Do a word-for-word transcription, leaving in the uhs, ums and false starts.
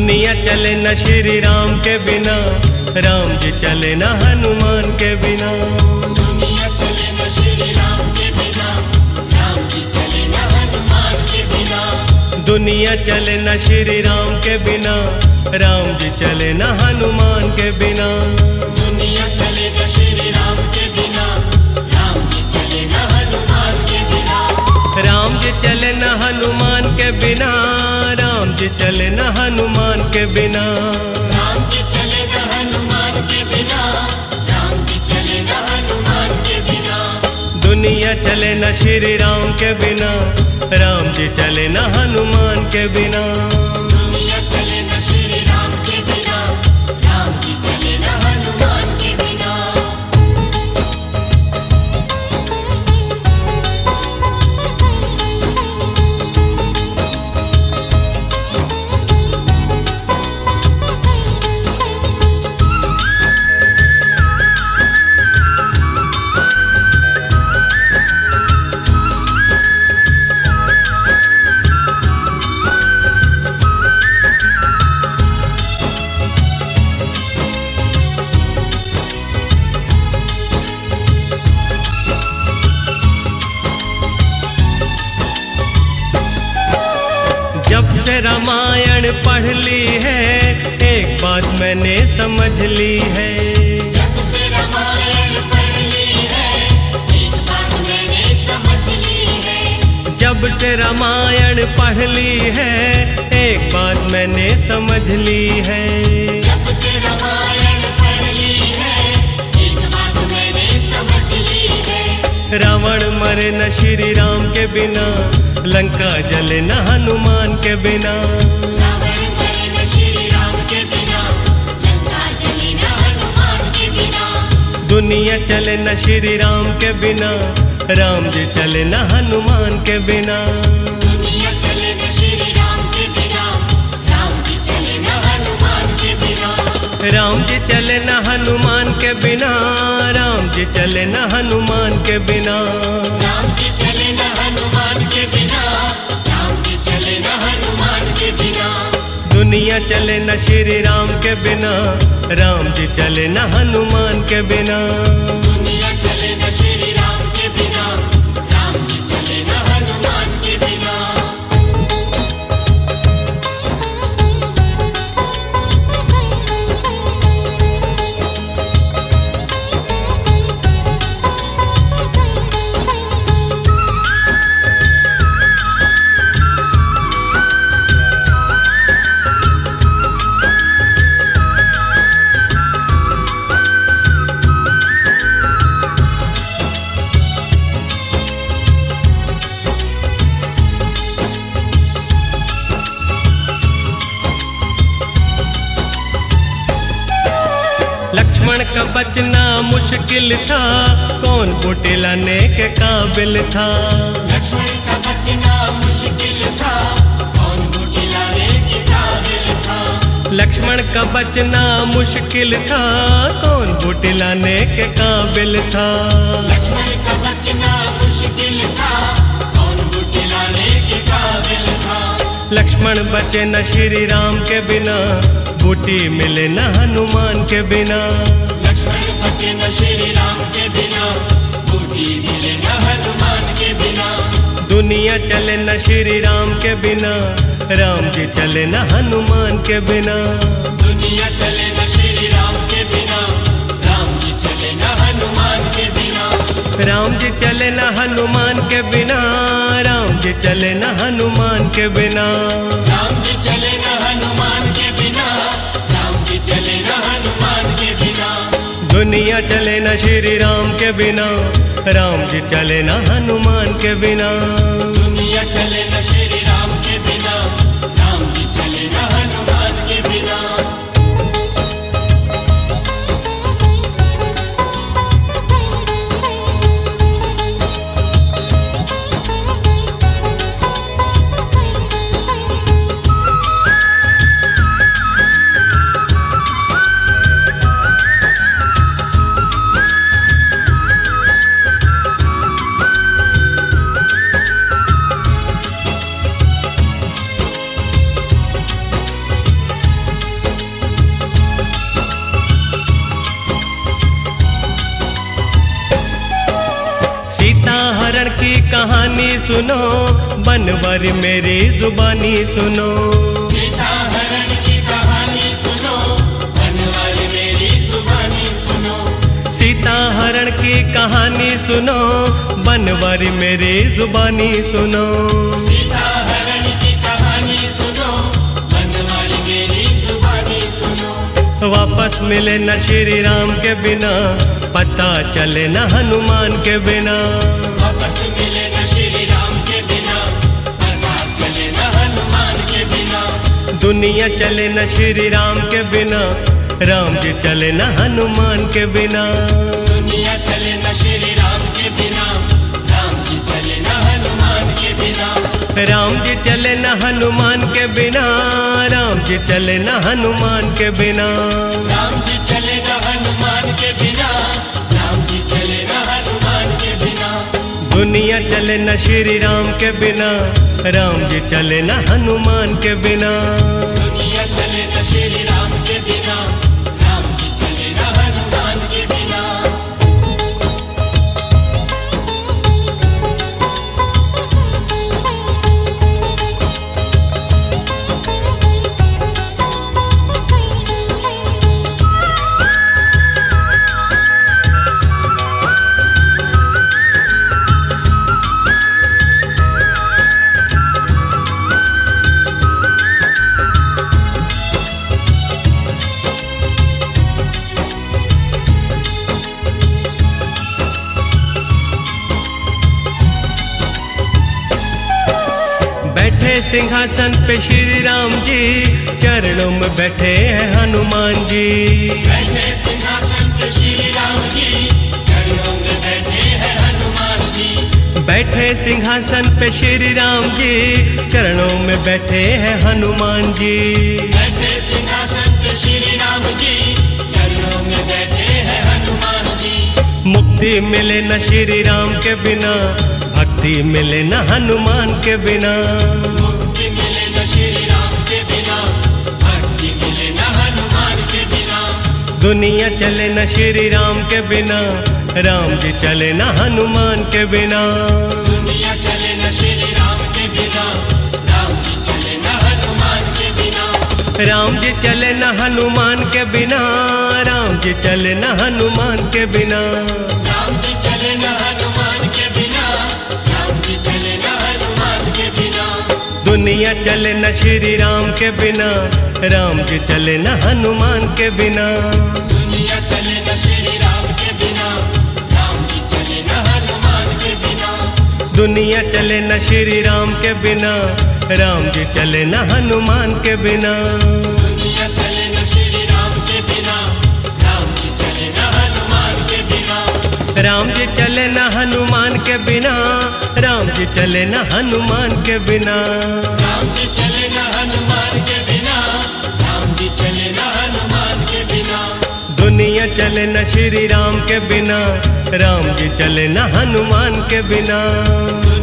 दुनिया चले न श्री राम के बिना, राम जी चले न हनुमान के बिना। दुनिया चले न श्री राम के बिना, राम जी चले न हनुमान के बिना। दुनिया चले न श्री राम के बिना, राम जी चले न हनुमान के बिना। दुनिया चले न श्री राम के बिना, राम जी चले न हनुमान के बिना। राम जी चले न हनुमान के बिना, राम जी चले न हनुमान के बिना। राम जी चले न हनुमान के बिना, राम जी चले न हनुमान के बिना। दुनिया चले न श्री राम के बिना, राम जी चले न हनुमान के बिना। दुनिया चले न श्री राम के बिना, राम जी चले न हनुमान के बिना। जब से रामायण पढ़ ली है, एक बात मैंने समझ ली है। जब से रामायण पढ़ ली है, एक बात मैंने समझ ली है। जब से रामायण पढ़ ली है, एक बात मैंने समझ ली है। जब से रामायण पढ़ ली है, एक बात मैंने समझ ली है। रावण मरे न श्री राम के बिना, लंका जले न हनुमान के बिना। रावण मरे न श्री राम के बिना, लंका जले न हनुमान के बिना। दुनिया चले न श्री राम के बिना, राम जी चले न हनुमान के बिना। दुनिया चले न श्री राम के बिना, राम जी चले न हनुमान के बिना। राम जी चले न हनुमान के बिना, राम जी चले न हनुमान के बिना। राम जी चले न हनुमान के बिना, राम जी चले न हनुमान के बिना। दुनिया चले न श्री राम के बिना, राम जी चले न हनुमान के बिना। दुनिया चले न श्री राम के बिना, राम जी चले न हनुमान के बिना। लक्ष्मण का बचना मुश्किल था, कौन बूटी लाने के काबिल था। लक्ष्मण का बचना मुश्किल था, कौन बूटी लाने के काबिल था। लक्ष्मण का बचना मुश्किल था, कौन बूटी लाने के काबिल था। लक्ष्मण का बचना मुश्किल था, कौन बूटी लाने के काबिल था। लक्ष्मण बचे न श्री राम के बिना, बूटी मिले न हनुमान के बिना। लक्ष्मण बचे न श्री राम के बिना, बूटी मिले न हनुमान के बिना। दुनिया चले न श्री राम के बिना, राम जी चले न हनुमान के बिना। दुनिया चले न श्री राम के बिना, राम जी चले न हनुमान के बिना। राम जी चले न हनुमान के बिना, राम जी चले न हनुमान के बिना। राम जी चले न हनुमान के बिना, राम जी चले न हनुमान के बिना। दुनिया चले न श्री राम के बिना, राम जी चले न हनुमान के बिना। दुनिया चले न श्री राम के बिना, राम जी चले न हनुमान के बिना। कहानी सुनो, बनवर मेरी जुबानी सुनो। सीता हरण की कहानी सुनो, बनवर मेरी जुबानी सुनो। सीता हरण की कहानी सुनो, बनवर मेरी जुबानी सुनो। सीता हरण की कहानी सुनो, बनवर मेरी जुबानी सुनो। वापस मिले न श्री राम के बिना, पता चले न हनुमान के बिना। वापस मिले न श्री राम के बिना, पता चले न हनुमान के बिना। दुनिया चले न श्री राम के बिना, राम जी चले न हनुमान के बिना। दुनिया चले न श्री राम के बिना, राम जी चले न हनुमान के बिना। राम जी चले न हनुमान के बिना, राम जी चले न हनुमान के बिना। राम जी चले न हनुमान के बिना, राम जी चले न हनुमान के बिना। दुनिया चले न श्री राम के बिना, राम जी चले न हनुमान के बिना। दुनिया चले न श्री राम के बिना, राम जी चले न हनुमान के बिना। बैठे सिंहासन पे श्री राम जी, चरणों में बैठे हैं हनुमान जी। बैठे सिंहासन पे श्री राम जी, चरणों में बैठे हैं हनुमान जी। बैठे सिंहासन पे श्री राम जी, चरणों में बैठे हैं हनुमान जी। बैठे सिंहासन पे श्री राम जी, चरणों में बैठे हैं हनुमान जी। मुक्ति मिले न श्री राम के बिना, भक्ति मिले न हनुमान के बिना। मुक्ति मिले न श्री राम के बिना, भक्ति मिले न हनुमान के बिना। दुनिया चले न श्री राम के बिना, राम जी चले न हनुमान के बिना। दुनिया चले न श्री राम के बिना, राम जी चले न हनुमान के बिना। राम जी चले न हनुमान के बिना, राम जी चले न हनुमान के बिना। राम जी चले न हनुमान के बिना, राम जी चले न हनुमान के बिना। दुनिया चले न श्री राम के बिना, राम जी चले न हनुमान के बिना। दुनिया चले न श्री राम के बिना, राम जी चले न हनुमान के बिना। दुनिया चले न श्री राम के बिना, राम जी चले न हनुमान के बिना। दुनिया चले न श्री राम के बिना, राम जी चले न हनुमान के बिना। राम जी चले न हनुमान के बिना, राम जी चले न हनुमान के बिना। राम जी चले न हनुमान के बिना, राम जी चले न हनुमान के बिना। दुनिया चले न श्री राम के बिना, राम जी चले न हनुमान के बिना।